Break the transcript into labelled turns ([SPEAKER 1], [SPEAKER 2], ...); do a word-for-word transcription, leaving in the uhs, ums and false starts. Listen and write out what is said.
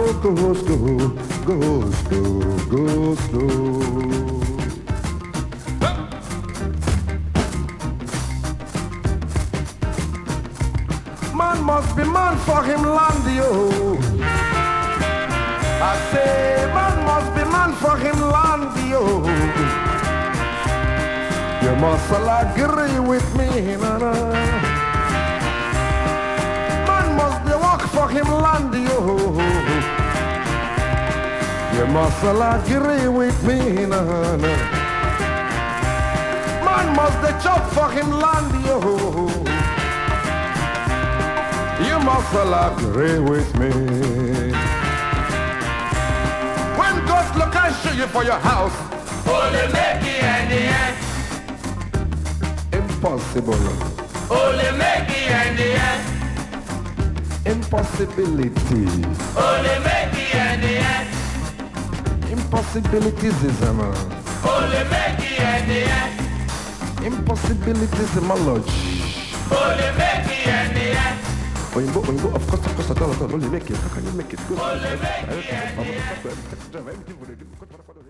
[SPEAKER 1] go slow, go slow, go slow. Man must be man for him land, yo. I say man must be man for him land, yo. You must all agree with me, na na. Man must be walk for him land, yo. You must all agree with me, na na. Man must the chop for him land, yo. You must all agree with me. When God's look and show you for your house,
[SPEAKER 2] Only make it in the end.
[SPEAKER 1] impossible,
[SPEAKER 2] Only make it in the end.
[SPEAKER 1] impossibility,
[SPEAKER 2] Only make it in the end.
[SPEAKER 1] impossibilities is a man.
[SPEAKER 2] Only make it in the end.
[SPEAKER 1] Impossibilities is my lodge.
[SPEAKER 2] Only make it in the end.
[SPEAKER 1] When you go, when you go, of course, of course, I don't know, only make it. How can you make it? Good.
[SPEAKER 2] Only make it in the end.
[SPEAKER 1] Everything would have